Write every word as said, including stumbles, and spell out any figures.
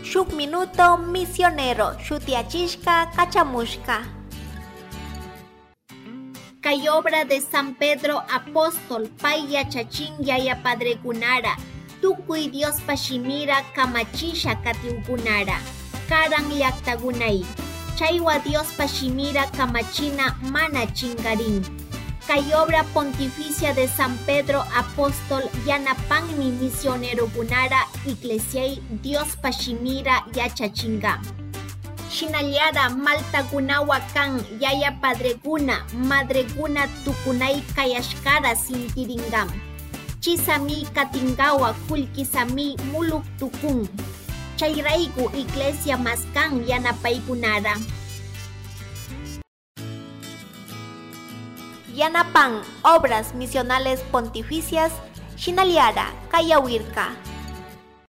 Shuk minuto misionero shutiachishka kachamushka. Kay obra de San Pedro Apóstol pay yachachin yaya padrekunara tukuy Dios pashimira kamachisha katiukunara karan llaqtakunay chaywa Dios pashimira kamachina mana chingarin. Kay obra pontificia de San Pedro Apóstol yanapanmi misionero kunara iglesiay Dios pashimira yachachinga. Shinallara maltakunawa kan yaya padrekuna madrekuna tukunay kayashkara sintiringam. Chisami katingawa kulkisami muluk tukun. Chayraiku iglesia maskan yanapaykunara. Yanapan obras misionales pontificias Shinallara Kayawirka.